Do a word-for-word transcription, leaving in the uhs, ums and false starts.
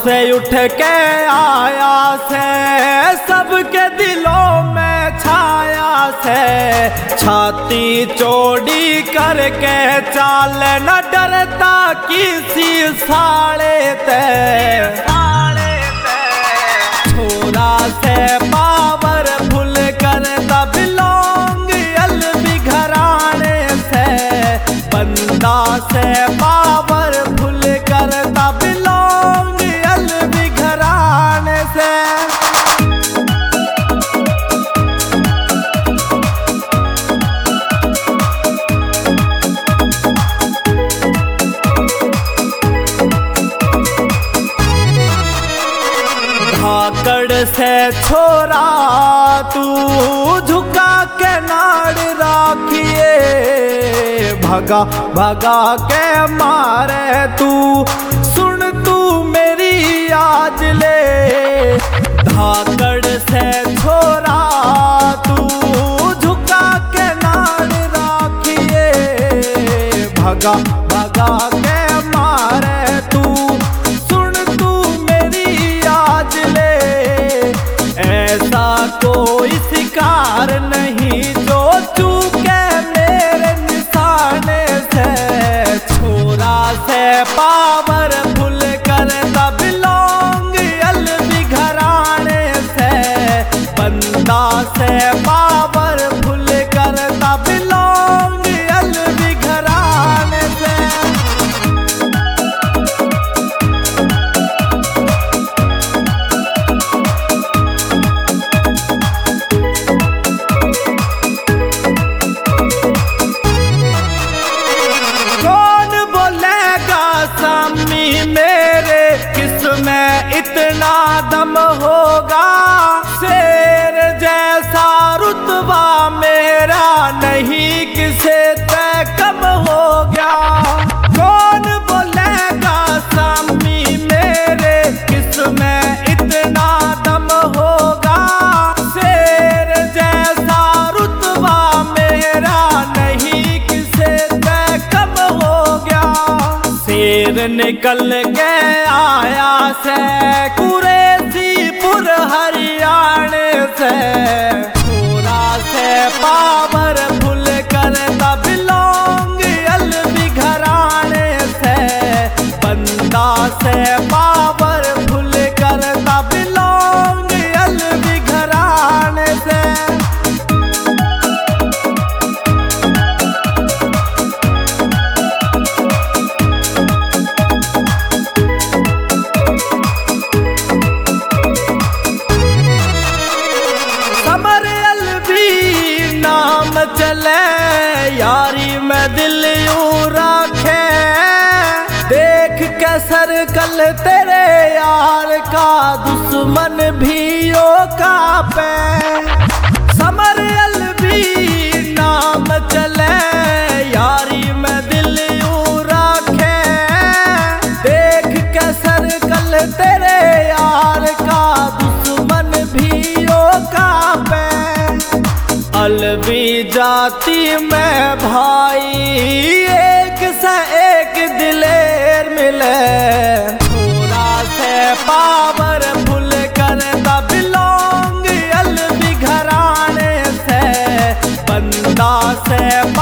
से उठ के आया से सबके दिलों में छाया से। छाती चौड़ी करके चाल न डरता किसी साले ते। छोरा से पावर भूल कर बिलोंग अलवी घराने से। बंदा से पावर भूल कर बिलोंग अलवी घराने से। धाकड़ से छोरा तू झुका के नाड़ राखिए। भगा भगा के मारे तू सुन तू मेरी आज ले। धाकड़ से छोरा तू झुका के नाड़ राखिए। भगा भगा के मारे तू ऐसा कोई शिकार नहीं जो चूके मेरे निशाने से। छोरा से पावर भूल कर बिलोंग अलवी घराने से। बंदा से पावर भूल कर बिलोंग अलवी घराने से। मेरे किसमें इतना दम होगा। शेर जैसा रुतबा मेरा नहीं किसे तय कम हो गया। कौन बोलेगा सामी मेरे किसमें इतना दम होगा। शेर जैसा रुतबा मेरा नहीं किसे तय कम हो गया। शेर निकल के आया से कुरैशीपुर हरियाणे से। छोरा से पावर भूल कर बिलोंग अलवी घराने से। बंदा से पावर भूल कर बिलोंग अलवी घराने से। चले यारी में दिल यूं रखे। देख के सर्कल तेरे यार का दुश्मन भी ओ कांपे। समर अलवी नाम चले यारी में दिल यूं रखे। देख के सर्कल तेरे यार का दुश्मन भी ओ कांपे। अलवी जाति में भाई एक से एक दिलेर मिले। छोरा से पावर भूल कर बिलोंग अलवी घराने से। बंदा से